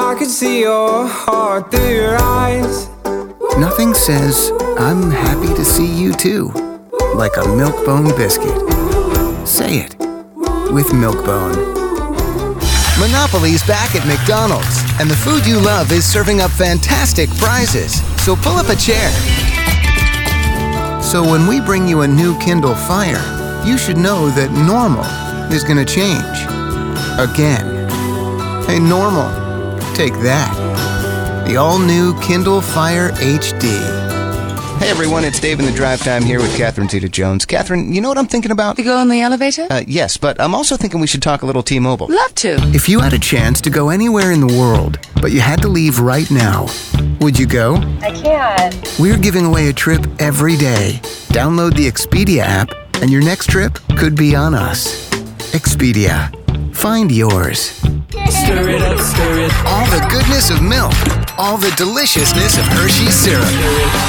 I could see your heart through your eyes. Nothing says, I'm happy to see you too, like a Milk-Bone biscuit. Say it with Milk-Bone. Monopoly's back at McDonald's, and the food you love is serving up fantastic prizes. So pull up a chair. So when we bring you a new Kindle Fire, you should know that normal is going to change. Again. Hey, normal, take that. The all-new Kindle Fire HD. Hey everyone, it's Dave in the Drive Time here with Catherine Zeta-Jones. Catherine, you know what I'm thinking about? To go in the elevator? Yes, but I'm also thinking we should talk a little T-Mobile. Love to. If you had a chance to go anywhere in the world, but you had to leave right now, would you go? I can't. We're giving away a trip every day. Download the Expedia app, and your next trip could be on us. Expedia. Find yours. Stir it up, stir it. All the goodness of milk. All the deliciousness of Hershey's syrup.